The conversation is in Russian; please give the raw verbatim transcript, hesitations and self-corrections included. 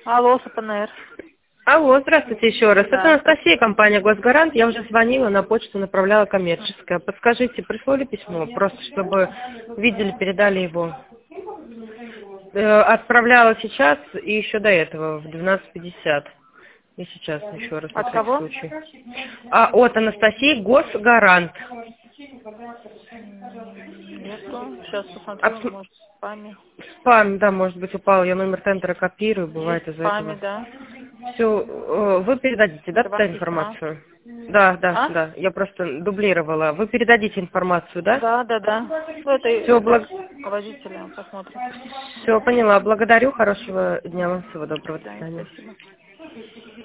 Алло, СПНР. Алло, здравствуйте еще раз. Это Да. Анастасия, компания «Госгарант». Я уже звонила, на почту направляла коммерческое. Подскажите, пришло ли письмо? Просто чтобы видели, передали его. Э, Отправляла сейчас и еще до этого, в двенадцать пятьдесят. И сейчас еще раз, на От всякий кого? случай. А от Анастасии «Госгарант». Нету. Сейчас посмотрю, От... может, в спаме. Спам, да, может быть, упал. Я номер тендера копирую, бывает Есть в из-за спаме, этого. да. Все, вы передадите, да, Это туда вам письма. информацию? Да, да, А? да. Я просто дублировала. Вы передадите информацию, да? Да, да, да. Ну, это, Все, это благ... руководителя посмотрит. Все, поняла. Благодарю. Хорошего дня вам. Всего доброго. До До свидания, свидания. спасибо.